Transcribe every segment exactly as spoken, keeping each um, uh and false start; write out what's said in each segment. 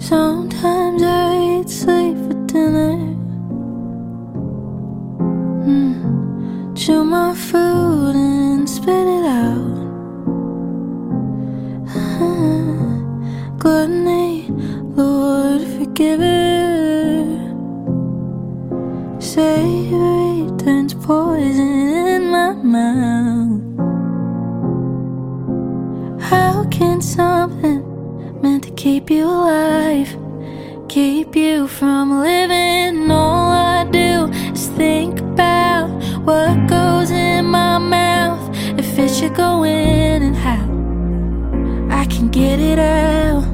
Sometimes I eat sleep for dinner. mm. Chew my food and spit it out. Gluttony, Lord forgive it. Savory turns poison in my mouth. How can something meant to keep you alive keep you from living? All I do is think about what goes in my mouth, if it should go in, and how I can get it out.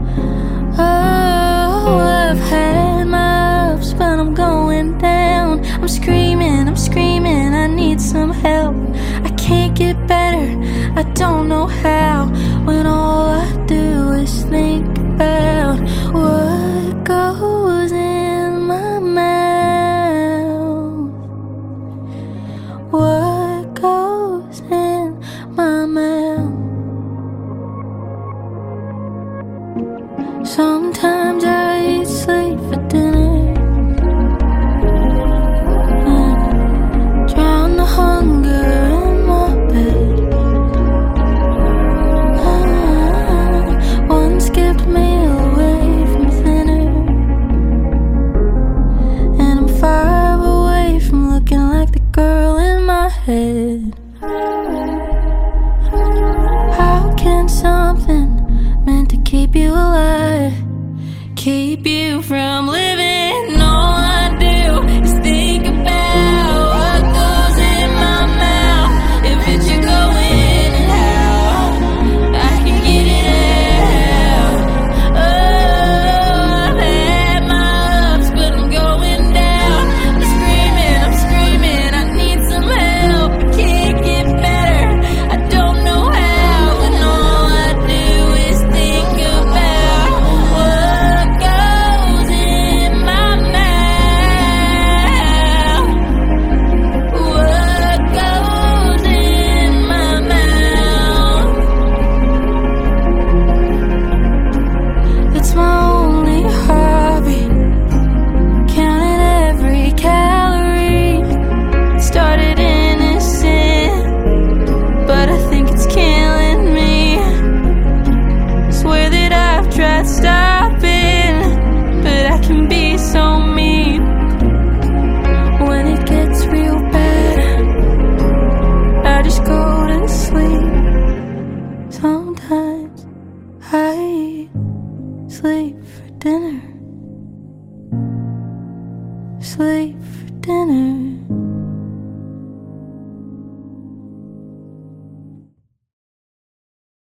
Oh, I've had my ups, but I'm going down. I'm screaming, I'm screaming, I need some help. I can't get better, I don't know how, when all I do is think about what goes in my mouth. What goes in my mouth. Sometimes I eat sleep for dinner. mm. Drown the hunger in my bed. ah, One skipped meal away from thinner, and I'm far away from looking like the girl in my head. How can something meant to keep you alive keep you from living? All I do is think about what goes in my mouth, if it should go in, and how I can get it out. Oh, I've had my ups, but I'm going down. I'm screaming, I'm screaming, I need some help. I can't get better, I don't know how, and all I do is think about what goes in my mouth. What goes in my mouth. It's my only hobby, counting every calorie. It started innocent, but I think it's killing me. Swear that I've tried stopping, but I can be so mean. When it gets real bad, I just go to sleep. Sometimes I eat sleep for dinner. Sleep for dinner.